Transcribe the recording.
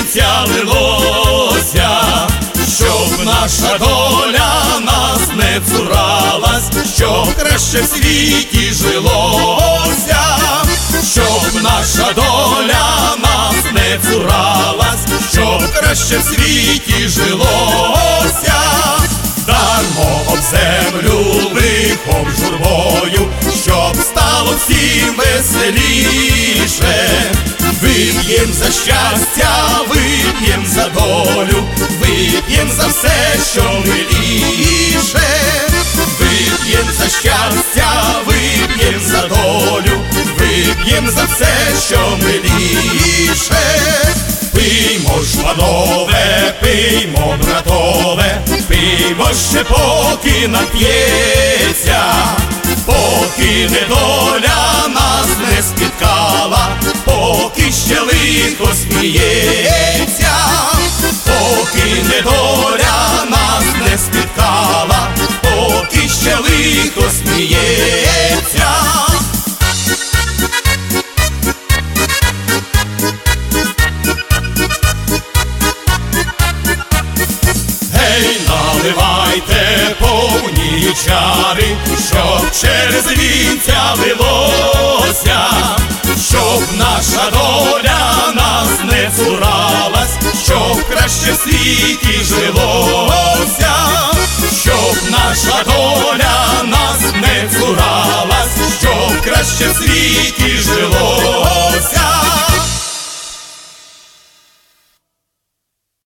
вінця лилося, щоб наша доля нас не цуралась, щоб краще в світі жилося, щоб наша доля нас не цуралась, щоб краще в світі жилося. Вдармо об землю лихом журбою, щоб стало всім веселіше. Вип'єм за щастя, вип'єм за долю, вип'єм за все, що миліше. Вип'єм за щастя, вип'єм за долю, вип'єм за все, що миліше. Пиймо ж, панове, пиймо, братове, пиймо ще поки нап'ється, поки недоля нас не спіткала, поки ще лихо сміється, поки недоля нас не спіткала, поки ще лихо сміється. Наливайте повні чари, щоб через вінця лилося, щоб наша доля нас не цуралась, щоб краще в світі жилося, щоб наша доля нас не цуралась, щоб краще в світі жилося.